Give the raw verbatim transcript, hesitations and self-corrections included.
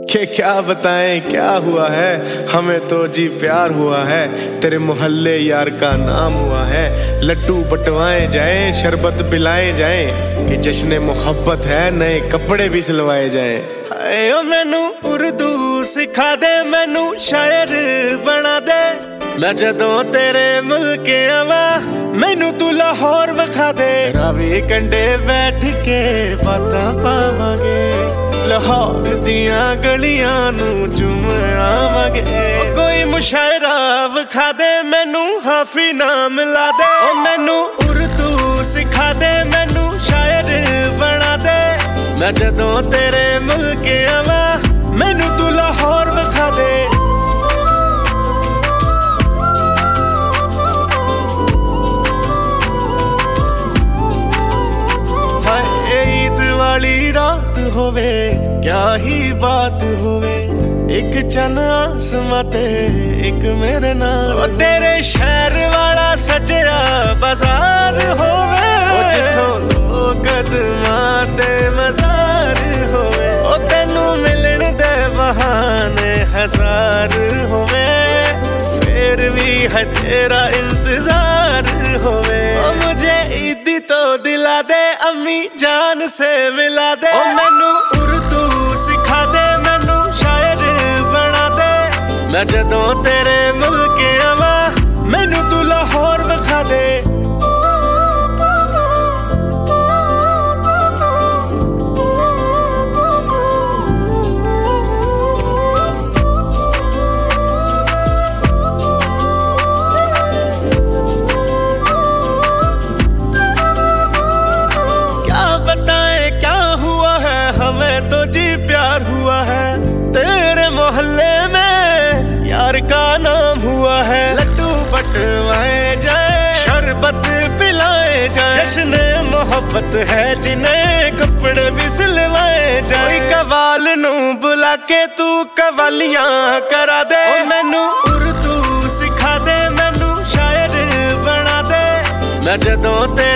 के क्या बताएं क्या हुआ है, हमें तो जी प्यार हुआ है। तेरे मोहल्ले यार का नाम हुआ है। लड्डू बटवाए जाएं, शरबत पिलाए जाएं, कि जश्न मोहब्बत है, नए कपड़े भी सिलवाए जाएं। हाय ओ मैनू उर्दू सिखा दे, मैनू शायर बना दे, मैं जदों तेरे मुल्क आवा मैनू तू लाहौर विखा दे। रावी कंडे बैठ के बातां पावांगे, लाहौर दियां गलियां नू चूम आवांगे। कोई मुशायरा विखा दे, मैनू हाफी नाम ला दे। ओ मैनू उर्दू सिखा दे, मैनू शायर बना दे, मैं जदों तेरे मुल्क आवा मैनू तू लाहौर विखा दे। ईद वाली रात होवे क्या ही बात होवे, एक चन आसमां ते एक मेरे नाल। ओ तेरे शहर वाला सजया बाजार होवे, ओ जिथों लोग कदमां ते मज़ार होवे, ओ तैनू मिलन दे बहाने हजार होवे, फिर भी है तेरा इंतजार होवे। ओ मुझे ईदी तो दिला दे, अम्मी जान से मिला दे। ओ मैनू उर्दू सिखा दे, मैनू शायर बना दे, मैं जदों तेरे मुल्क आवा मैनू तू लाहौर विखा दे। हमें तो जी प्यार हुआ है, तेरे मोहल्ले में यार का नाम हुआ है। लड्डू बटवाए जाए, शरबत पिलाए जाए, जश्न मोहब्बत है जिन्हें कपड़े भी सिलवाए जाए। कवाल नू बुला के तू कवालियां करा दे। ओ मैनू उर्दू सिखा दे, मैनू शायर बना दे, मैं जदों ते